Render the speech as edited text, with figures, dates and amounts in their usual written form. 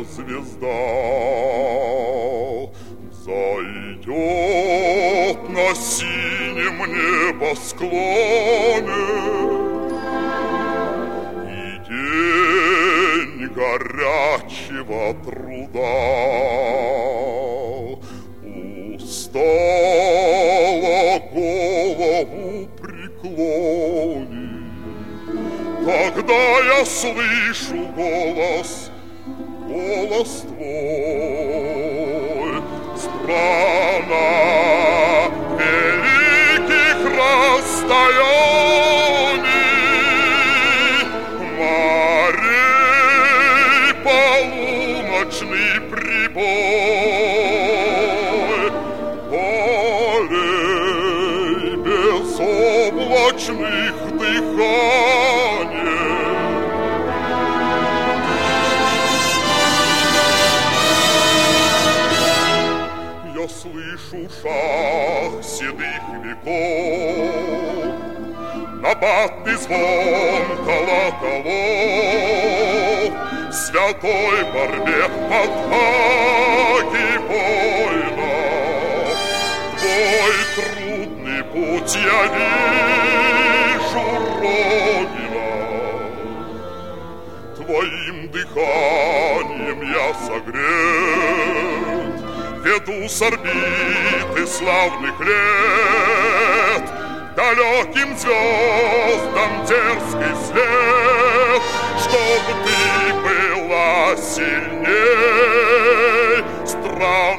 звезда зайдет на синем небосклоне, и день горячего труда устало голову преклонит. Когда я слышу голос твой, страна великих расстояний, морей полуночный прибой, полей безоблачных дыханий. Я слышу шаг седых веков, набатный звон колоколов, в святой борьбе отваги воинов. Твой трудный путь я вижу, Родина, твоим дыханием я согрет, веду с орбиты славных лет далеким звездам дерзкий след, чтоб ты была сильней, страна.